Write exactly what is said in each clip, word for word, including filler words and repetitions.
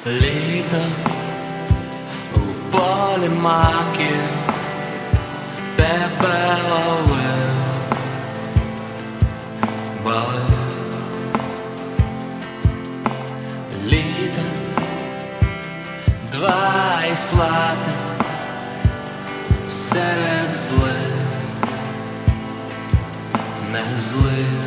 Літо у полі маки тебе ловив, балив. Літо два і слати серед злих, не злив.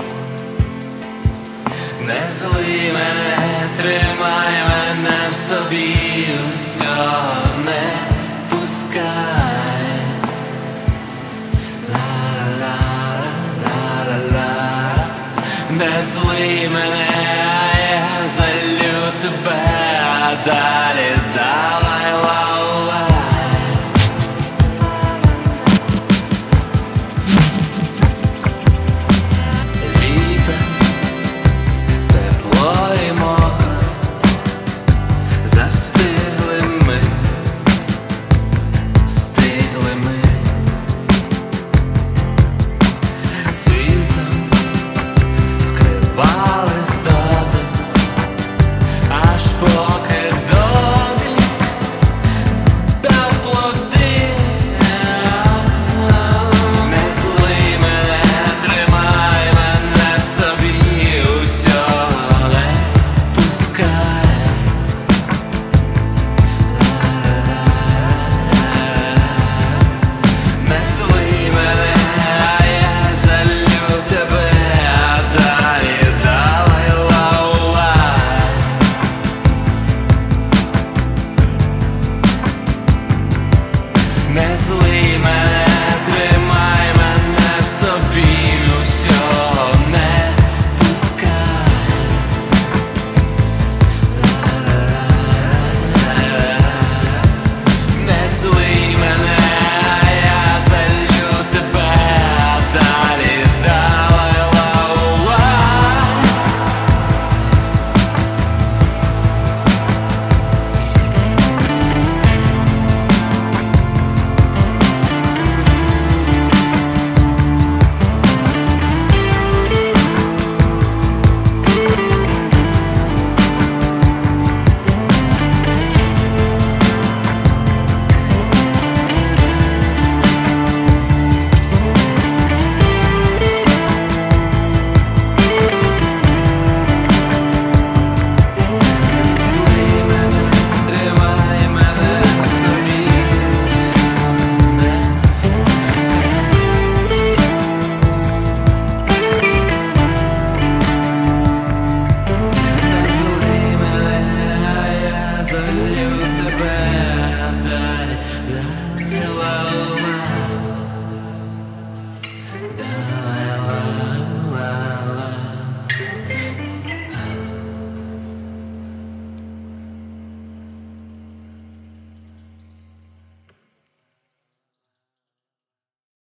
Не зли мене, тримай мене в собі, усього не пускай. Ла-ла-ла-ла-ла-ла. Не зли мене, а я залю тебе, а далі давай лаувай. Літо тепло і мокре, застигли ми, стигли ми. Світом вкриває